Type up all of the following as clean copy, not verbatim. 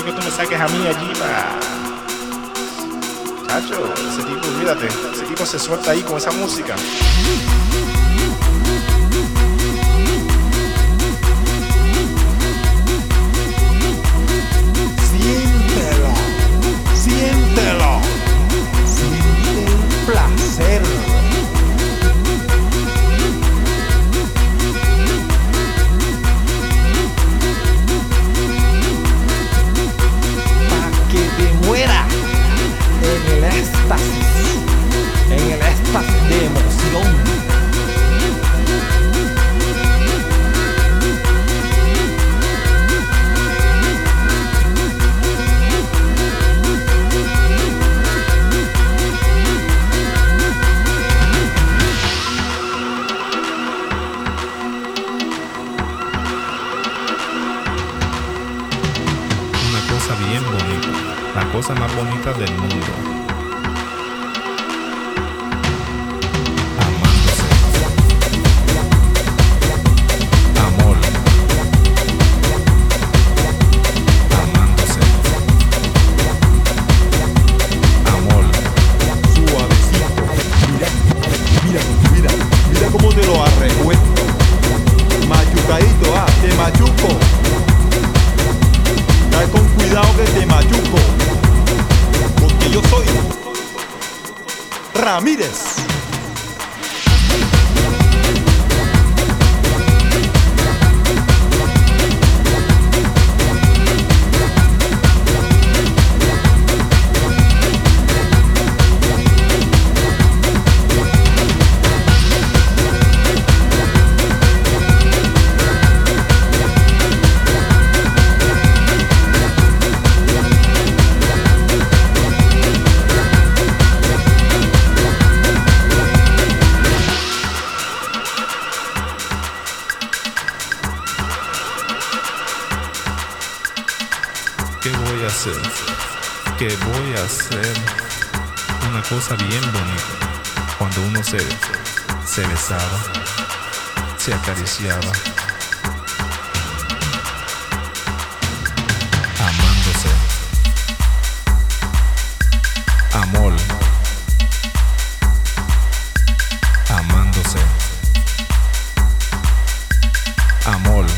que tú me saques a mí allí para... Chacho, ese tipo, olvídate, ese tipo se suelta ahí con esa música. Siéntelo, siéntelo, siente el placer. Pa' que te muera en el éxtasis de emoción. Bien bonita, la cosa más bonita del mundo. Amándose. Amor. Amándose. Amor. Suavecito. Mira, mira, mira, mira cómo te lo arrecuesto. Machucadito, te machuco. Dale con cuidado que te machuco, porque yo soy Ramírez. ¿Qué voy a hacer? ¿Qué voy a hacer? Una cosa bien bonita. Cuando uno se besaba, se acariciaba. Amándose. Amor. Amándose. Amor.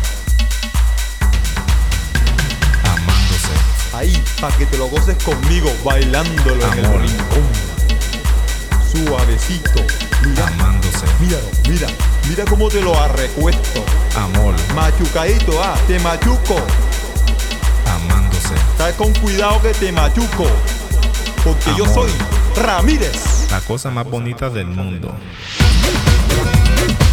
Ahí, pa' que te lo goces conmigo, bailándolo en el Amor. rincón. Suavecito. Mira, Amándose. míralo, mira, mira cómo te lo arrecuesto. Amor. Machucadito, te machuco. Amándose. Dale con cuidado que te machuco, porque yo Amor. soy Ramírez. La cosa más bonita del mundo.